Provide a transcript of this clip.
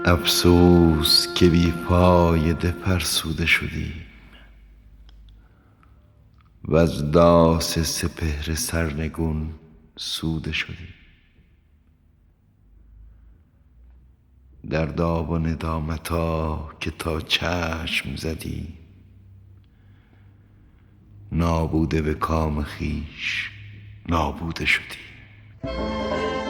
افسوس که بی فایده فرسوده شدیم وز داس سپهر سرنگون سوده شدیم. دردا و ندامتا که تا چشم زدیم نابوده به کام خویش نابوده شدیم.